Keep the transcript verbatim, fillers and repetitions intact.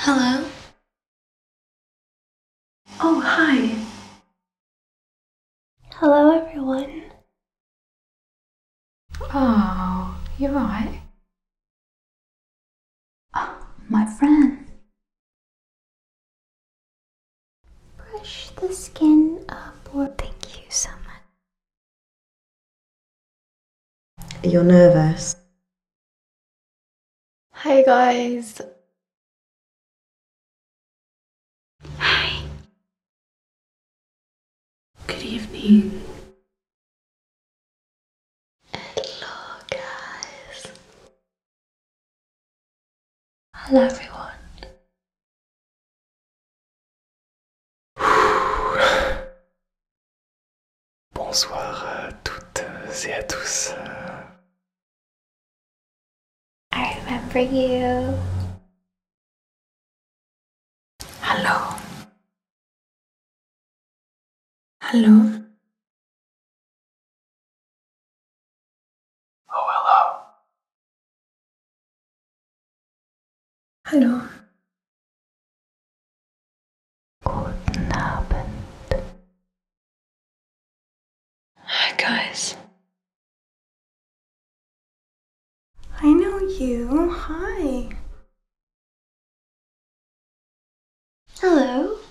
Hello? Oh, hi. Hello, everyone. Oh, you're right. Oh, my friend. Brush the skin up, or thank you so much. You're nervous. Hey guys. Hi. Good evening. Hello, guys. Hello, everyone. Bonsoir à toutes et à tous. I remember you. Hello. Hello. Oh, hello. Hello. Guten Abend. Hi guys. I know you. Hi. Hello.